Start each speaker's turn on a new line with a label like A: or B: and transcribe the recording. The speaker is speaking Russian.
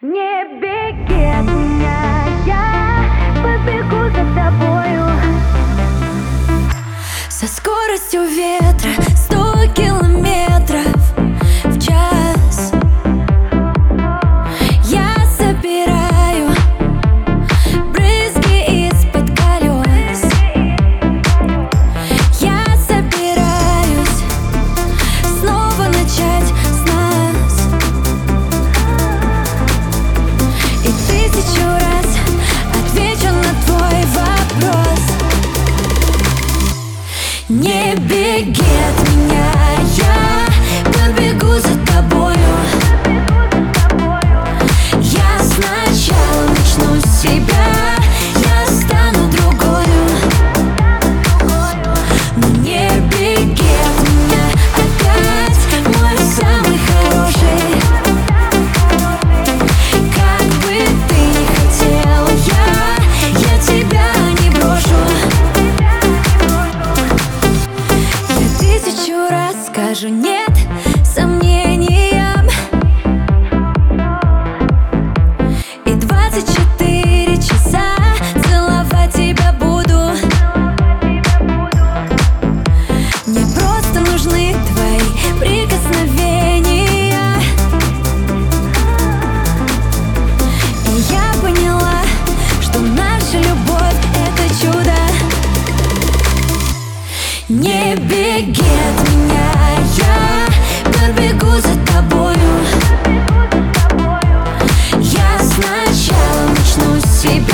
A: Не беги от меня, я побегу за тобою со скоростью ветра 100 километров в час. Я собираю брызги из-под колес. Я собираюсь снова начать с нас. И 1000 раз отвечу на твой вопрос. Не беги от меня, я побегу за тобою. Я сначала начну с себя, я стану другою. Но не беги от меня опять, мой самый хороший. Как бы ты ни хотел, я тебя не брошу. Я 1000 раз скажу нет сомнениям, и 24 часа целовать тебя буду. Мне просто нужны твои прикосновения. И я поняла, что наша любовь — это чудо. Не беги от меня, я побегу за тобою. Я сначала начну с себя.